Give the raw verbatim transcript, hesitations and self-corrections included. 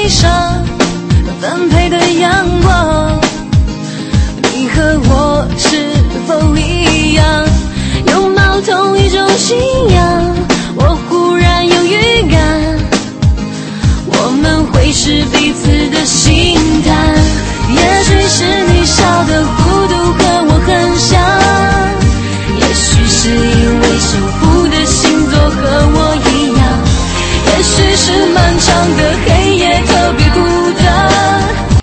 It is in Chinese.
上分配的阳光。你和我是否一样，拥抱同一种信仰？我忽然有预感，我们会是彼此的心潭。也许是你笑的弧度和我很像，也许是因为幸福的星座和我一样，也许是漫长的黑